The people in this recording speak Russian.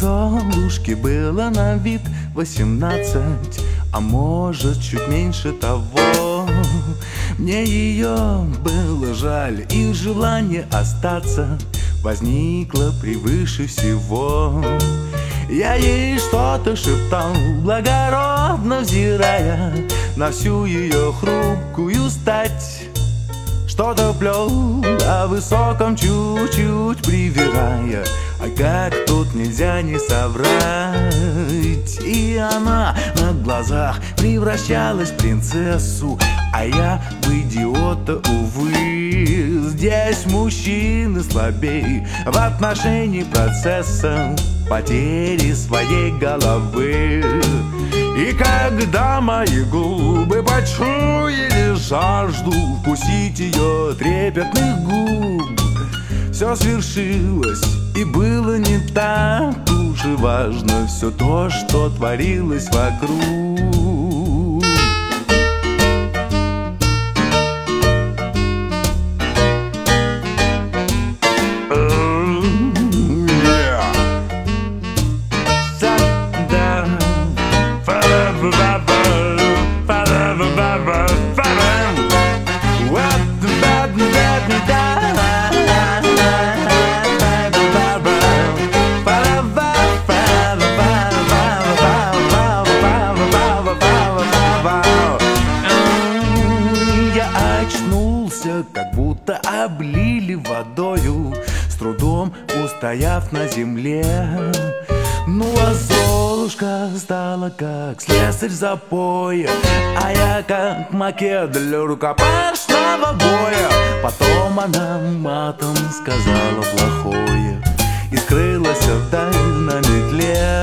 Золушке было на вид 18, а может чуть меньше того. Мне ее было жаль, и желание остаться возникло превыше всего. Я ей что-то шептал, благородно взирая на всю ее хрупкую стать. Что-то плел о высоком, чуть-чуть привирая, а как тут нельзя не соврать. И она на глазах превращалась в принцессу, а я в идиота, увы. Здесь мужчины слабей в отношении процесса потери своей головы. И когда мои губы почуяли жажду вкусить ее трепетных губ, все свершилось, и было не так уж и важно все то, что творилось вокруг. Как будто облили водою, с трудом устояв на земле. Ну а Золушка стала как слесарь запоя, а я как макет для рукопашного боя. Потом она матом сказала плохое и скрылась вдаль на метле.